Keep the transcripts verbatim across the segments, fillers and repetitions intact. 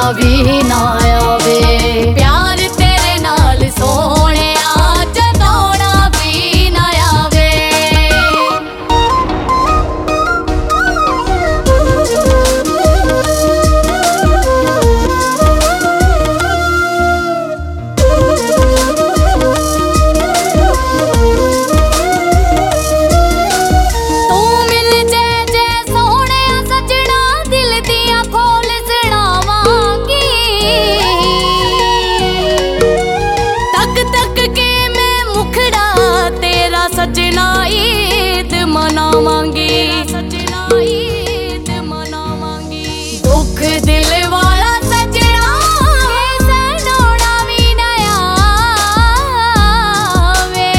भी ना आवे। प्यार तेरे नाल सोहणिया जताउणा भी ना आवे। सजना ईद मनावांगी, सजना ईद मनावांगी। दुख दिल वाला सजना सनोड़ा भी ना आवे।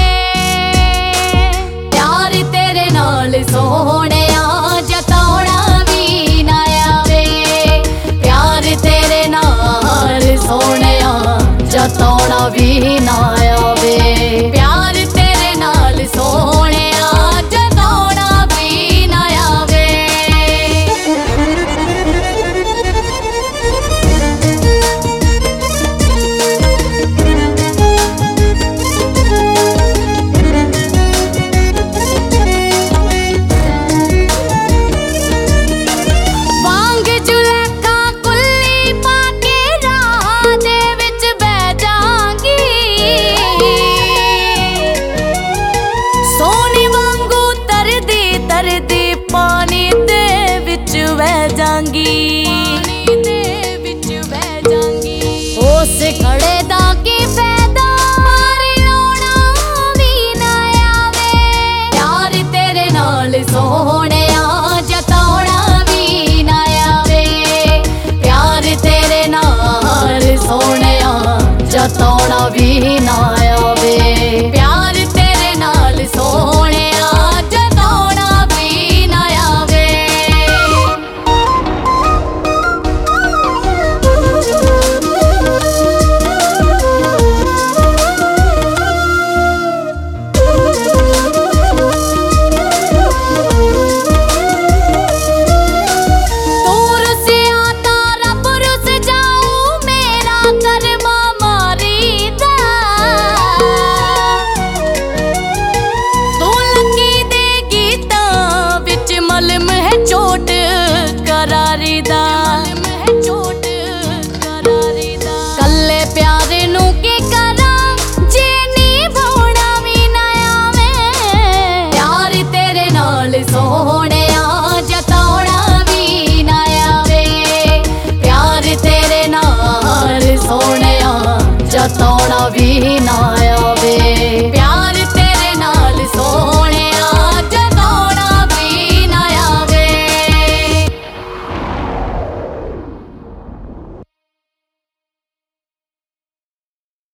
प्यार तेरे नाल सोहणिया जताउणा भी ना आवे। प्यार तेरे नाल सोहणिया जताउणा भी ना आवे। प्यार सोहणिया जताउणा भी ना आवे। वांग जुलेखा कुल्ली पाके राह दे विच बह जांगी। सोने वांगू तरदी तरदी पानी दे विच बह जांगी। उस खड़े दा की फायदा मारे रोना भी ना आवे। प्यार तेरे नाल सोहणिया जताउणा भी ना आवे। प्यार तेरे नाल सोहणिया जताउणा भी ना